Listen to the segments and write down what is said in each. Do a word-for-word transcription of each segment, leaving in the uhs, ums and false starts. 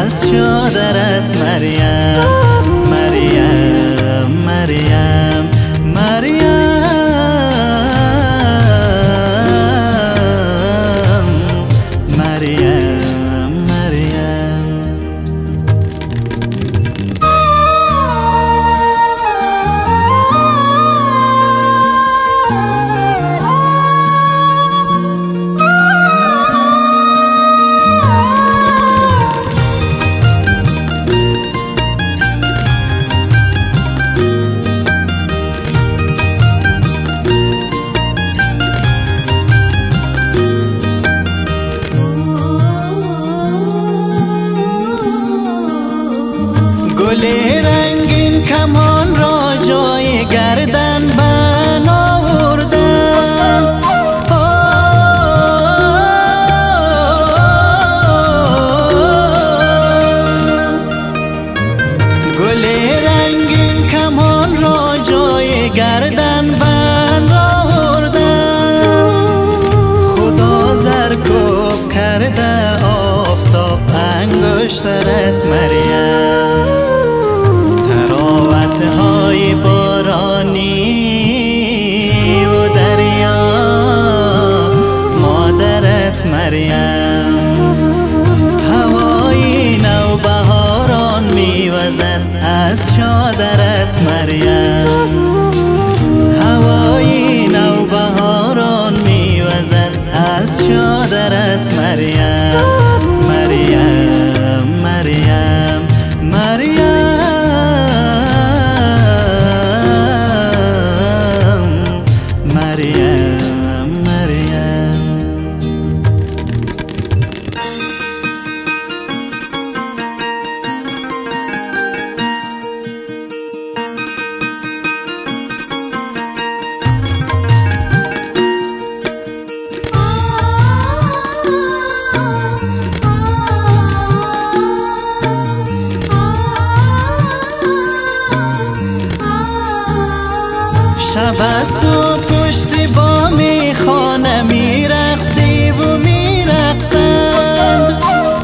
از چادرت مریم، مریم، مریم، مریم، مریم، مریم. گل رنگین کمان را جای گردن بن آوردم، گل رنگین کمان را جای گردن بند آوردم. خدا زرکوب کرده آفتاب انگشترت مریم، های بارانی و دریا مادرت مریم. هوای نوبهاران میوزد از چادرت مریم، هوای نوبهاران میوزد از چادرت مریم، مریم، مریم، مریم، شب از تو پشت بام خانه میرقصی و میرقصند،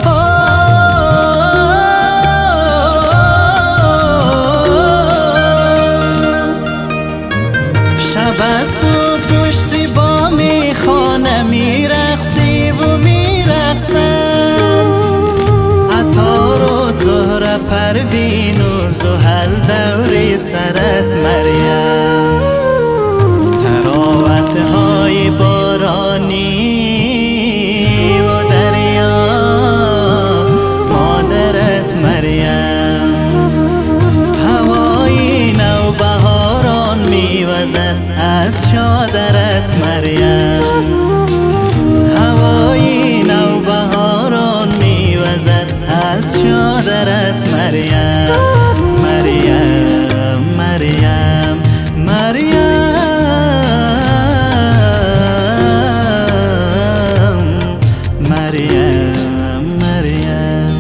شب از تو پشت بام خانه میرقصی و میرقصند. عطار و زهره پروین و زحل دوری سرت مریم، تراوت های بارانی و دریا مادرت مریم. هوای نوبهاران میوزد از چادرت مریم، هوای نوبهاران میوزد از چادرت مریم، مریم، مریم، مریم، مریم، مریم.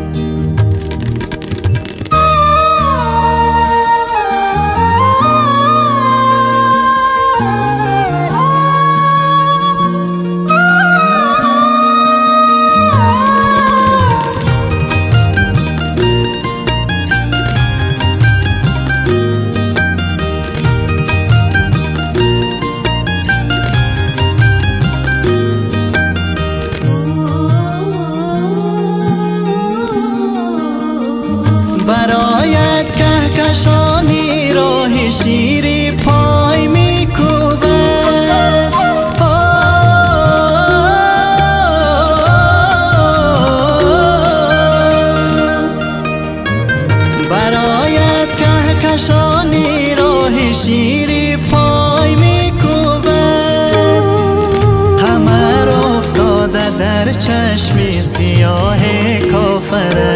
برایت کهکشانی راه شیری پای میکوبد، برایت کهکشانی راه شیری پای میکوبد. قمر افتاده در چشمی سیاه کافرت،